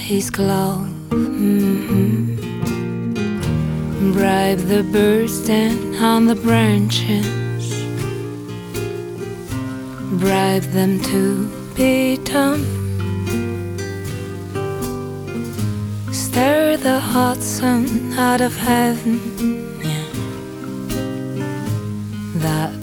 his glove. Bribe the birds then on the branches, bribe them to be dumb. Stare the hot sun out of heaven, yeah. That